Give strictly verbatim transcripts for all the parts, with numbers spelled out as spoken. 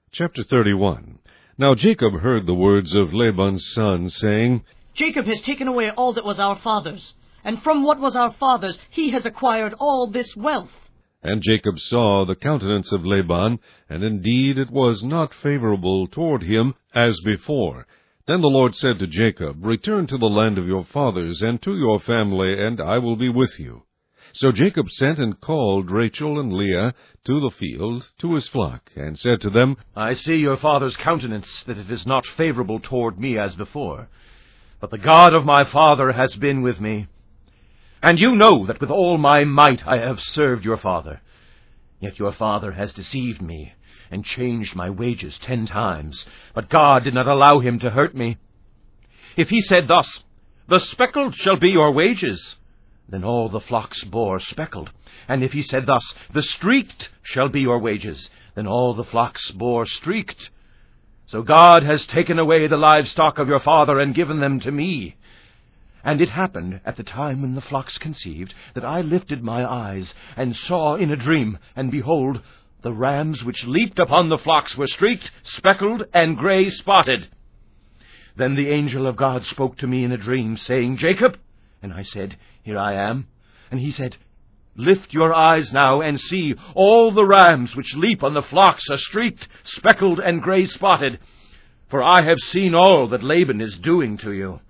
Chapter thirty-one. Now Jacob heard the words of Laban's son, saying, Jacob has taken away all that was our father's, and from what was our father's he has acquired all this wealth. And Jacob saw the countenance of Laban, and indeed it was not favorable toward him as before. Then the Lord said to Jacob, Return to the land of your fathers, and to your family, and I will be with you. So Jacob sent and called Rachel and Leah to the field, to his flock, and said to them, I see your father's countenance, that it is not favorable toward me as before. But the God of my father has been with me. And you know that with all my might I have served your father. Yet your father has deceived me, and changed my wages ten times. But God did not allow him to hurt me. If he said thus, The speckled shall be your wages, then all the flocks bore speckled. And if he said thus, The streaked shall be your wages, then all the flocks bore streaked. So God has taken away the livestock of your father, and given them to me. And it happened at the time when the flocks conceived, that I lifted my eyes, and saw in a dream, and behold, the rams which leaped upon the flocks were streaked, speckled, and gray spotted. Then the angel of God spoke to me in a dream, saying, Jacob. And I said, Here I am. And he said, Lift your eyes now, and see, all the rams which leap on the flocks are streaked, speckled, and gray spotted. For I have seen all that Laban is doing to you.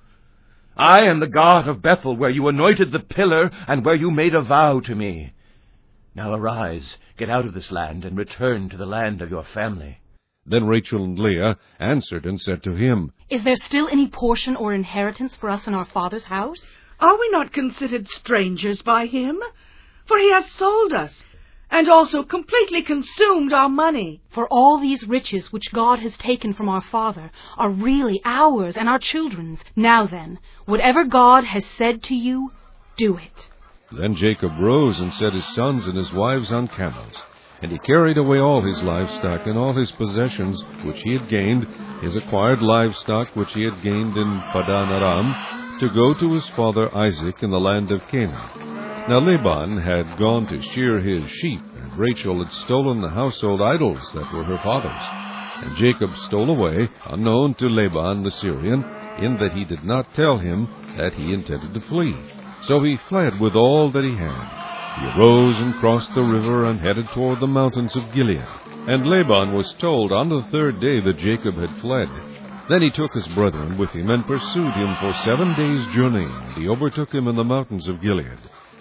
I am the God of Bethel, where you anointed the pillar, and where you made a vow to me. Now arise, get out of this land, and return to the land of your family. Then Rachel and Leah answered and said to him, Is there still any portion or inheritance for us in our father's house? Are we not considered strangers by him? For he has sold us, and also completely consumed our money. For all these riches which God has taken from our father are really ours and our children's. Now then, whatever God has said to you, do it. Then Jacob rose and set his sons and his wives on camels. And he carried away all his livestock and all his possessions which he had gained, his acquired livestock which he had gained in Padan Aram, to go to his father Isaac in the land of Canaan. Now Laban had gone to shear his sheep, and Rachel had stolen the household idols that were her father's. And Jacob stole away, unknown to Laban the Syrian, in that he did not tell him that he intended to flee. So he fled with all that he had. He arose and crossed the river and headed toward the mountains of Gilead. And Laban was told on the third day that Jacob had fled. Then he took his brethren with him and pursued him for seven days' journey, and he overtook him in the mountains of Gilead.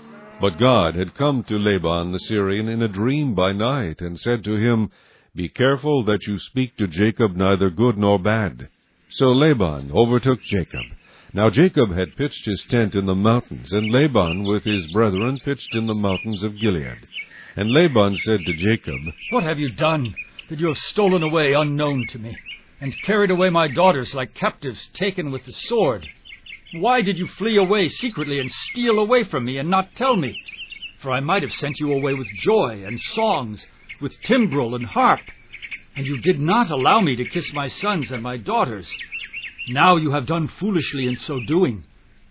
But God had come to Laban the Syrian in a dream by night, and said to him, Be careful that you speak to Jacob neither good nor bad. So Laban overtook Jacob. Now Jacob had pitched his tent in the mountains, and Laban with his brethren pitched in the mountains of Gilead. And Laban said to Jacob, What have you done, that you have stolen away unknown to me, and carried away my daughters like captives taken with the sword? Why did you flee away secretly and steal away from me and not tell me? For I might have sent you away with joy and songs, with timbrel and harp. And you did not allow me to kiss my sons and my daughters. Now you have done foolishly in so doing.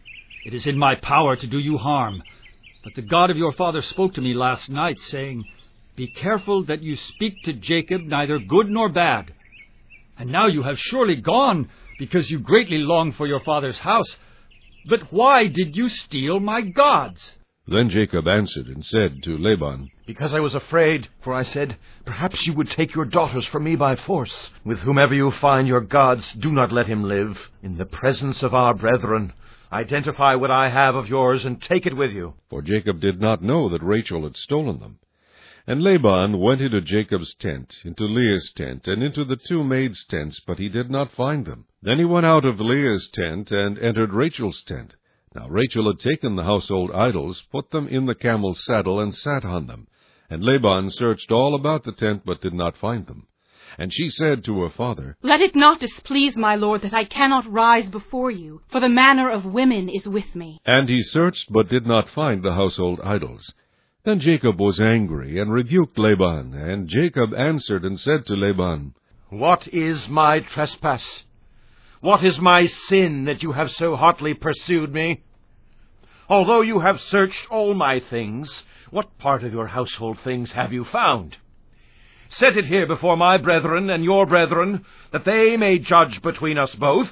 It is in my power to do you harm. But the God of your father spoke to me last night, saying, Be careful that you speak to Jacob neither good nor bad. And now you have surely gone, because you greatly long for your father's house. But why did you steal my gods? Then Jacob answered and said to Laban, Because I was afraid, for I said, Perhaps you would take your daughters from me by force. With whomever you find your gods, do not let him live. In the presence of our brethren, identify what I have of yours, and take it with you. For Jacob did not know that Rachel had stolen them. And Laban went into Jacob's tent, into Leah's tent, and into the two maids' tents, but he did not find them. Then he went out of Leah's tent, and entered Rachel's tent. Now Rachel had taken the household idols, put them in the camel's saddle, and sat on them. And Laban searched all about the tent, but did not find them. And she said to her father, Let it not displease my lord that I cannot rise before you, for the manner of women is with me. And he searched, but did not find the household idols. Then Jacob was angry, and rebuked Laban. And Jacob answered and said to Laban, What is my trespass? What is my sin that you have so hotly pursued me? Although you have searched all my things, what part of your household things have you found? Set it here before my brethren and your brethren, that they may judge between us both.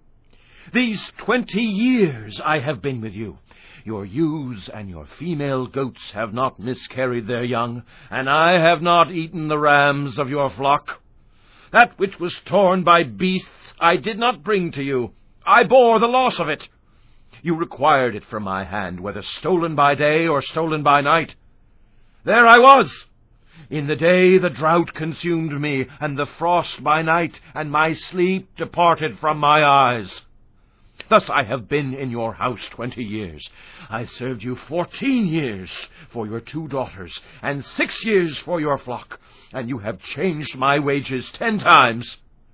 These twenty years I have been with you. Your ewes and your female goats have not miscarried their young, and I have not eaten the rams of your flock. That which was torn by beasts I did not bring to you. I bore the loss of it. You required it from my hand, whether stolen by day or stolen by night. There I was. In the day the drought consumed me, and the frost by night, and my sleep departed from my eyes. Thus I have been in your house twenty years. I served you fourteen years for your two daughters, and six years for your flock, and you have changed my wages ten times.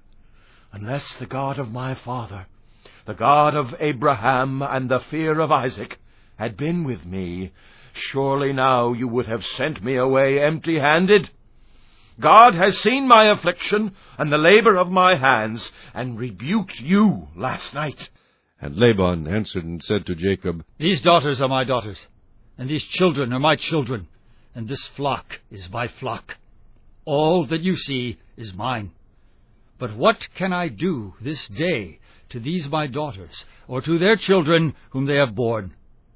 Unless the God of my father, the God of Abraham and the fear of Isaac, had been with me, surely now you would have sent me away empty-handed. God has seen my affliction and the labor of my hands, and rebuked you last night. And Laban answered and said to Jacob, These daughters are my daughters, and these children are my children, and this flock is my flock. All that you see is mine. But what can I do this day to these my daughters, or to their children whom they have borne?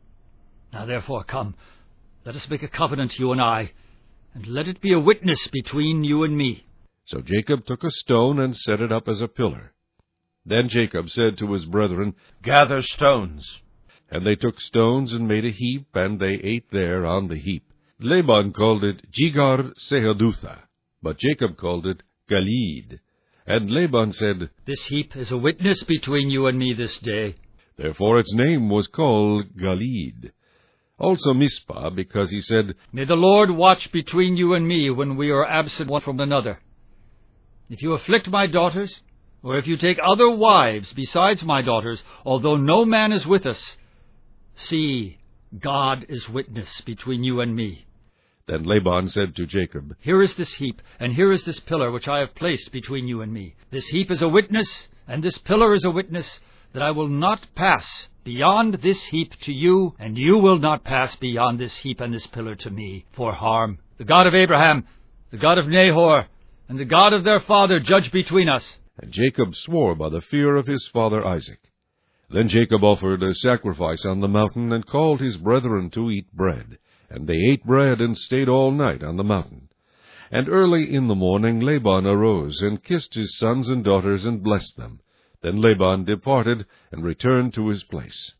Now therefore come, let us make a covenant, you and I, and let it be a witness between you and me. So Jacob took a stone and set it up as a pillar. Then Jacob said to his brethren, Gather stones. And they took stones and made a heap, and they ate there on the heap. Laban called it Jegar Sahadutha, but Jacob called it Galeed. And Laban said, This heap is a witness between you and me this day. Therefore its name was called Galeed. Also Mizpah, because he said, May the Lord watch between you and me when we are absent one from another. If you afflict my daughters, or if you take other wives besides my daughters, although no man is with us, see, God is witness between you and me. Then Laban said to Jacob, Here is this heap, and here is this pillar which I have placed between you and me. This heap is a witness, and this pillar is a witness, that I will not pass beyond this heap to you, and you will not pass beyond this heap and this pillar to me, for harm. The God of Abraham, the God of Nahor, and the God of their father judge between us. And Jacob swore by the fear of his father Isaac. Then Jacob offered a sacrifice on the mountain, and called his brethren to eat bread. And they ate bread, and stayed all night on the mountain. And early in the morning Laban arose, and kissed his sons and daughters, and blessed them. Then Laban departed, and returned to his place.